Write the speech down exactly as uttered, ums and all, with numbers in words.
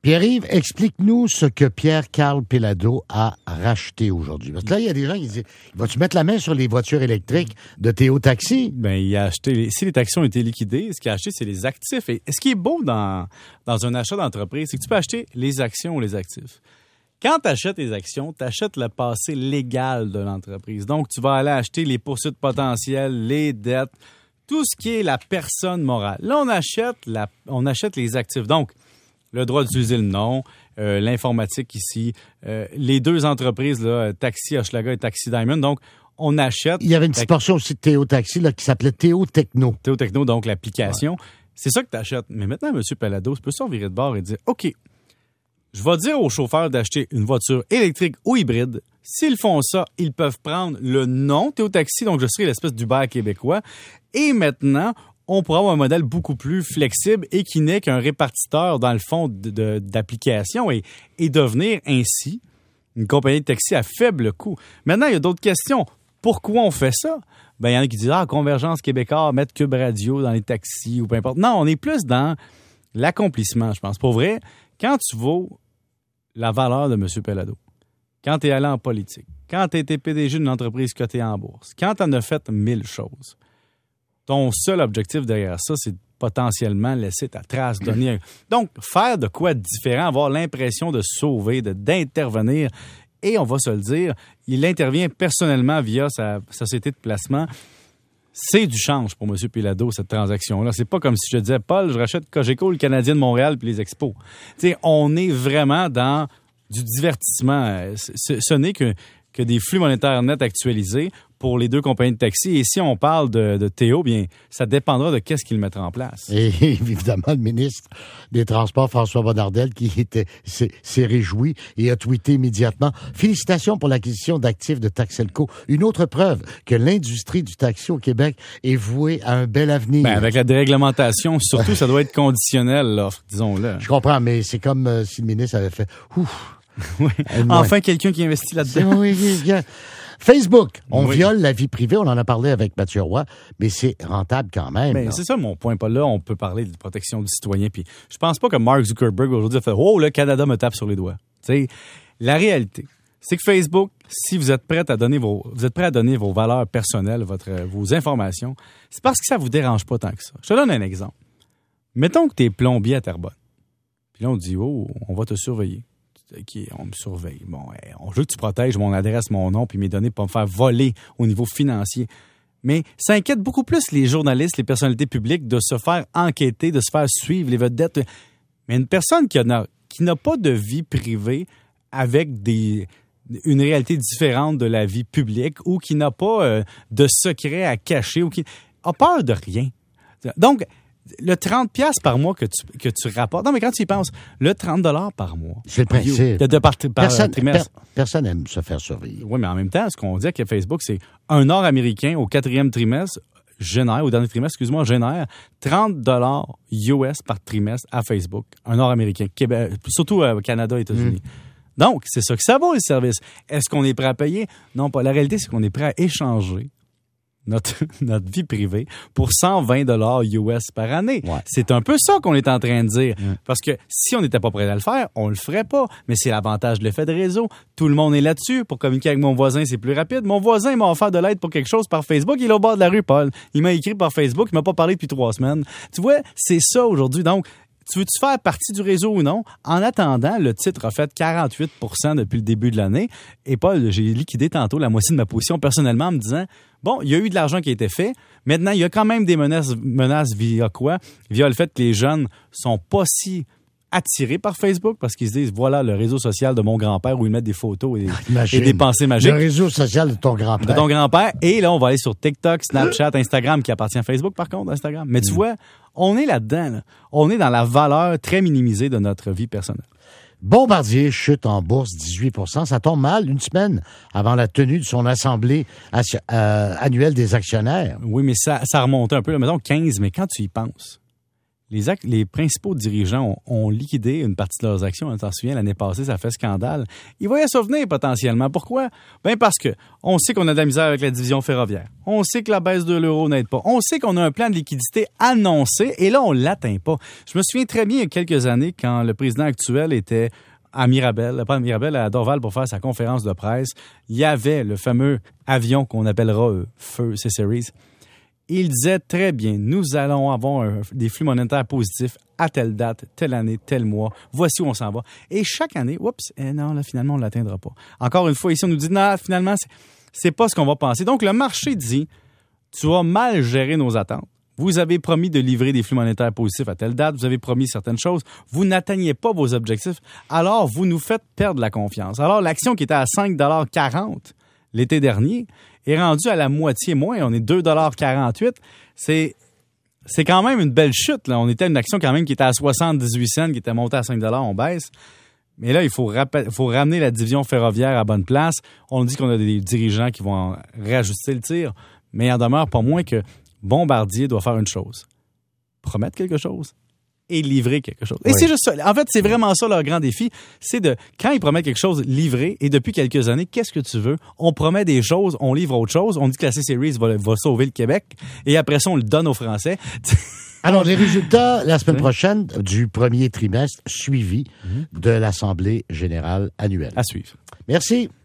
Pierre-Yves, explique-nous ce que Pierre-Carl Péladeau a racheté aujourd'hui. Parce que là, il y a des gens qui disent, vas-tu mettre la main sur les voitures électriques de Théo Taxi? Ben, il a acheté, les, si les taxis ont été liquidés, ce qu'il a acheté, c'est les actifs. Et ce qui est beau dans, dans un achat d'entreprise, c'est que tu peux acheter les actions ou les actifs. Quand tu achètes les actions, tu achètes le passé légal de l'entreprise. Donc, tu vas aller acheter les poursuites potentielles, les dettes, tout ce qui est la personne morale. Là, on achète, la, on achète les actifs. Donc, le droit d'utiliser le nom, euh, l'informatique ici, euh, les deux entreprises, là, Taxi Hochelaga et Taxi Diamond. Donc, on achète... Il y avait une petite portion aussi de Théo Taxi là, qui s'appelait Théo Techno. Théo Techno, donc l'application. Ouais. C'est ça que tu achètes. Mais maintenant, M. Péladeau, tu peux se virer de bord et dire, OK, je vais dire aux chauffeurs d'acheter une voiture électrique ou hybride. S'ils font ça, ils peuvent prendre le nom Théo Taxi, donc je serai l'espèce d'Uber québécois. Et maintenant, on pourra avoir un modèle beaucoup plus flexible et qui n'est qu'un répartiteur, dans le fond, de, de, d'application et, et devenir ainsi une compagnie de taxi à faible coût. Maintenant, il y a d'autres questions. Pourquoi on fait ça? Ben, il y en a qui disent, ah, Convergence Québécois, mettre Cube Radio dans les taxis ou peu importe. Non, on est plus dans l'accomplissement, je pense. Pour vrai, quand tu vaux la valeur de M. Péladeau, quand tu es allé en politique, quand tu as été P D G d'une entreprise cotée en bourse, quand tu en as fait mille choses, ton seul objectif derrière ça, c'est de potentiellement laisser ta trace, donner. Donc, faire de quoi de différent, avoir l'impression de sauver, de, d'intervenir. Et on va se le dire, il intervient personnellement via sa société de placement. C'est du change pour M. Péladeau, cette transaction-là. C'est pas comme si je te disais, Paul, je rachète Cogeco, le Canadien de Montréal puis les Expos. Tu sais, on est vraiment dans du divertissement. Ce, ce n'est que, que des flux monétaires nets actualisés pour les deux compagnies de taxi. Et si on parle de, de Théo, bien, ça dépendra de qu'est-ce qu'il mettra en place. Et évidemment, le ministre des Transports, François Bonnardel, qui était, s'est, s'est réjoui et a tweeté immédiatement « Félicitations pour l'acquisition d'actifs de Taxelco. Une autre preuve que l'industrie du taxi au Québec est vouée à un bel avenir. » Ben, avec la déréglementation, surtout, ça doit être conditionnel, l'offre, disons-le. Je comprends, mais c'est comme euh, si le ministre avait fait « Ouf! » Oui. Enfin, quelqu'un qui investit là-dedans. Oui, oui, bien. Facebook, on oui. viole la vie privée, on en a parlé avec Mathieu Roy, mais c'est rentable quand même. Ben, c'est ça mon point. Pas là, on peut parler de protection du citoyen. Puis je pense pas que Mark Zuckerberg aujourd'hui a fait « Oh, le Canada me tape sur les doigts ». T'sais, la réalité, c'est que Facebook, si vous êtes prêt à donner vos, vous êtes prêt à donner vos valeurs personnelles, votre, vos informations, c'est parce que ça vous dérange pas tant que ça. Je te donne un exemple. Mettons que tu es plombier à Terrebonne. Puis là, on te dit « Oh, on va te surveiller ». OK, on me surveille. Bon, on veut que tu protèges mon adresse, mon nom, puis mes données pour me faire voler au niveau financier. Mais ça inquiète beaucoup plus les journalistes, les personnalités publiques de se faire enquêter, de se faire suivre les vedettes. Mais une personne qui n'a, qui n'a pas de vie privée avec des, une réalité différente de la vie publique ou qui n'a pas euh, de secret à cacher ou qui a peur de rien. Donc, le trente dollars par mois que tu, que tu rapportes. Non, mais quand tu y penses, le trente dollars par mois. C'est le principe. De, de par, par personne, trimestre. Per, personne n'aime se faire surveiller. Oui, mais en même temps, ce qu'on dit avec Facebook, c'est un Nord-Américain au quatrième trimestre génère, au dernier trimestre, excuse-moi, génère trente dollars U S par trimestre à Facebook. Un Nord-Américain. Québec, surtout au Canada et États-Unis. Mmh. Donc, c'est ça que ça vaut, le service. Est-ce qu'on est prêt à payer? Non, pas. La réalité, c'est qu'on est prêt à échanger Notre, notre vie privée pour cent vingt dollars U S par année. Ouais. C'est un peu ça qu'on est en train de dire. Ouais. Parce que si on n'était pas prêt à le faire, on le ferait pas. Mais c'est l'avantage de l'effet de réseau. Tout le monde est là-dessus. Pour communiquer avec mon voisin, c'est plus rapide. Mon voisin il m'a offert de l'aide pour quelque chose par Facebook. Il est au bord de la rue, Paul. Il m'a écrit par Facebook. Il m'a pas parlé depuis trois semaines. Tu vois, c'est ça aujourd'hui. Donc, tu veux-tu faire partie du réseau ou non? En attendant, le titre a fait quarante-huit pour cent depuis le début de l'année. Et Paul, j'ai liquidé tantôt la moitié de ma position personnellement en me disant, bon, il y a eu de l'argent qui a été fait. Maintenant, il y a quand même des menaces, menaces via quoi? Via le fait que les jeunes sont pas si attirés par Facebook parce qu'ils se disent, voilà le réseau social de mon grand-père où ils mettent des photos et, et des pensées magiques. Le réseau social de ton grand-père. De ton grand-père. Et là, on va aller sur TikTok, Snapchat, Instagram qui appartient à Facebook par contre, Instagram. Mais tu mmh. vois, on est là-dedans. Là. On est dans la valeur très minimisée de notre vie personnelle. Bombardier chute en bourse dix-huit pour cent. Ça tombe mal une semaine avant la tenue de son assemblée euh, annuelle des actionnaires. Oui, mais ça, ça remonte un peu. Là, mettons quinze, mais quand tu y penses, Les, ac- les principaux dirigeants ont, ont liquidé une partie de leurs actions. On s'en souvient, l'année passée, ça fait scandale. Ils vont y souvenir potentiellement. Pourquoi? Ben parce que on sait qu'on a de la misère avec la division ferroviaire. On sait que la baisse de l'euro n'aide pas. On sait qu'on a un plan de liquidité annoncé et là, on l'atteint pas. Je me souviens très bien il y a quelques années quand le président actuel était à Mirabel, pas à Mirabel, à Dorval pour faire sa conférence de presse. Il y avait le fameux avion qu'on appellera euh, Feu C-Series. Il disait très bien, nous allons avoir un, des flux monétaires positifs à telle date, telle année, tel mois. Voici où on s'en va. Et chaque année, oups, eh non, là, finalement, on ne l'atteindra pas. Encore une fois, ici, on nous dit, non, finalement, c'est, c'est pas ce qu'on va penser. Donc, le marché dit, tu as mal géré nos attentes. Vous avez promis de livrer des flux monétaires positifs à telle date. Vous avez promis certaines choses. Vous n'atteignez pas vos objectifs. Alors, vous nous faites perdre la confiance. Alors, l'action qui était à cinq dollars quarante l'été dernier est rendue à la moitié moins. On est deux dollars quarante-huit. C'est, c'est quand même une belle chute, là. On était à une action quand même qui était à soixante-dix-huit cents, qui était montée à cinq dollars. On baisse. Mais là, il faut, rappel- faut ramener la division ferroviaire à bonne place. On dit qu'on a des dirigeants qui vont réajuster le tir. Mais il en demeure pas moins que Bombardier doit faire une chose. Promettre quelque chose et livrer quelque chose. Et oui. C'est juste ça. En fait, c'est vraiment ça leur grand défi. C'est de, quand ils promettent quelque chose, livrer. Et depuis quelques années, qu'est-ce que tu veux? On promet des choses, on livre autre chose. On dit que la C-Series va, va sauver le Québec. Et après ça, on le donne aux Français. Alors, les résultats la semaine prochaine du premier trimestre suivi mm-hmm. de l'Assemblée générale annuelle. À suivre. Merci.